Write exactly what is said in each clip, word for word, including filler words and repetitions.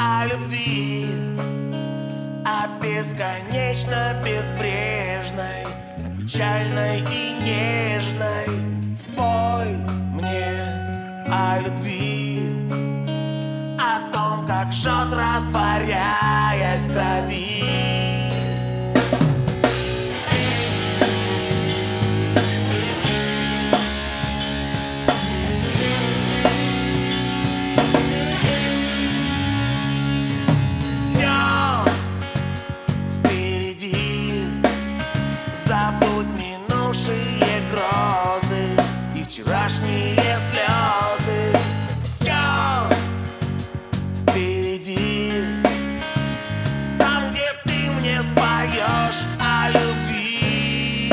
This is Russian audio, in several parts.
о любви, о бесконечно безбрежной, о печальной и нежной. Спой мне о любви, о том, как жжет, растворяясь в крови. Забудь минувшие грозы и вчерашние слезы. Все впереди, там, где ты мне споешь о любви.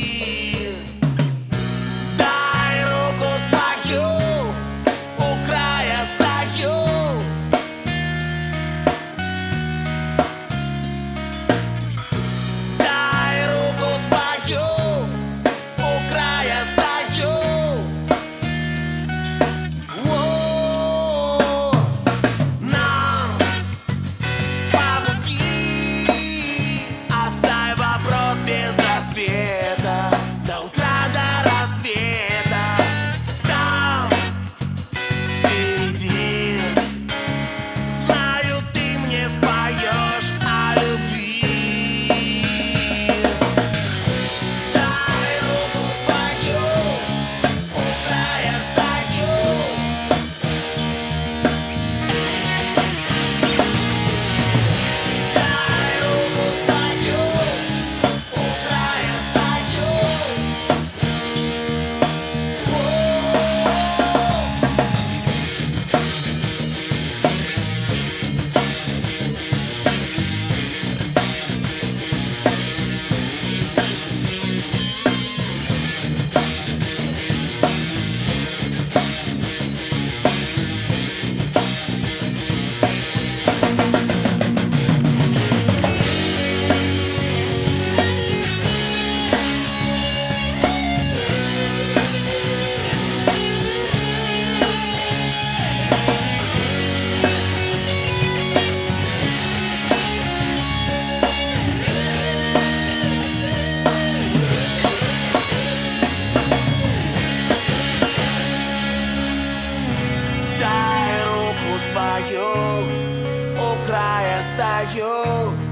Дай руку свою, у края стою. Свою, у края стою.